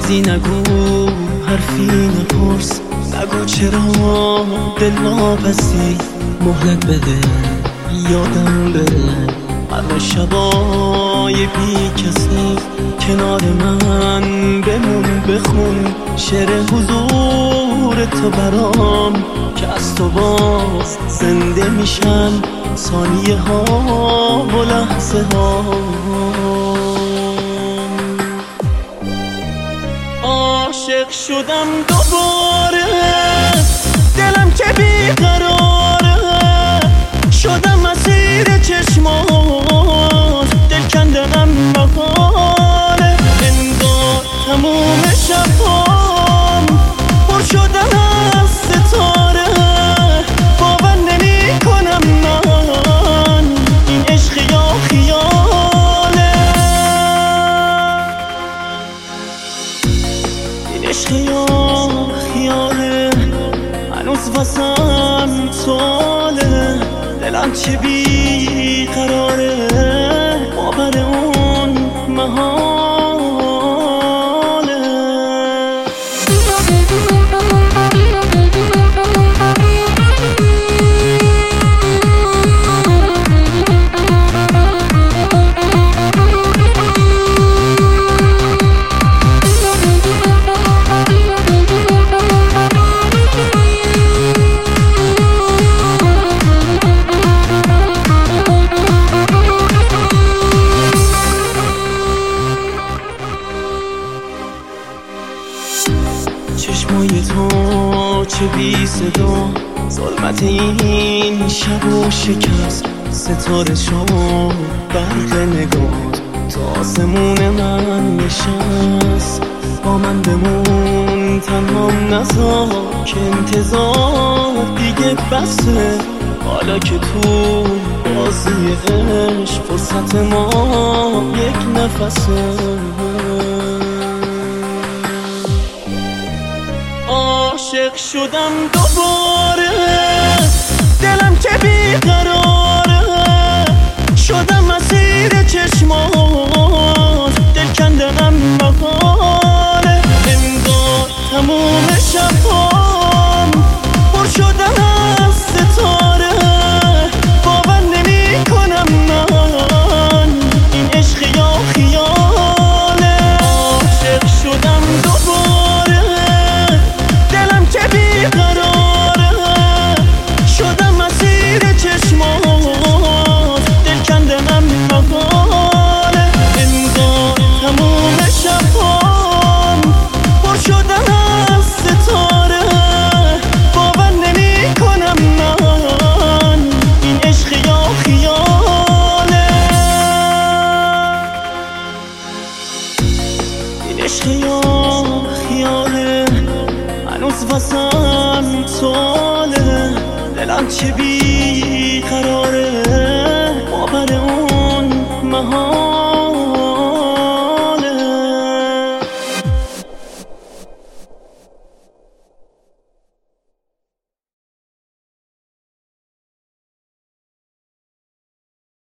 چیزی نگو، حرفی نپرس، نگو چرا دل واپسی. مهلت بده یادم بره همه شبای بی کسی. کنار من بمون بخون شعر حضور تو برام، که از تو باز زنده میشن ثانیه ها و لحظه ها. عاشق شدم دوباره، دلم که بیقراره، شدم اسیر چشمات، دل کندنم محاله. انگار تموم شبام پر شدن از ستاره، باور نمی کنم من این عشق یا خیاله. این عشق یا خیاله، هنوز واسم سواله. دلم چه بی قراره، باور اون محاله. چشمای تو چه بی صدا، ظلمت این شب و شکست. ستاره شد برق نگاه، تا آسمون من نشست. با من بمون تنهام نذار، که انتظار دیگه بسه. حالا که تو بازی عشق فرصت ما یک نفسه. عاشق شدم دوباره، دلم که بیقراره، شدم اسیر چشمات، دل کندنم محاله. انگار تموم شبام پر شدن از ستاره، باور نمی کنم من این عشق یا خیاله. عاشق شدم دوباره، دلم که بیقراره، شدم اسیر چشمات، دل کندنم محاله. انگار تموم شبام پر شدن از ستاره، باور نمی کنم من این عشق یا خیاله. این عشق یا خیاله، هنوز واسم سواله. دلم چه بی قراره، باور اون محاله.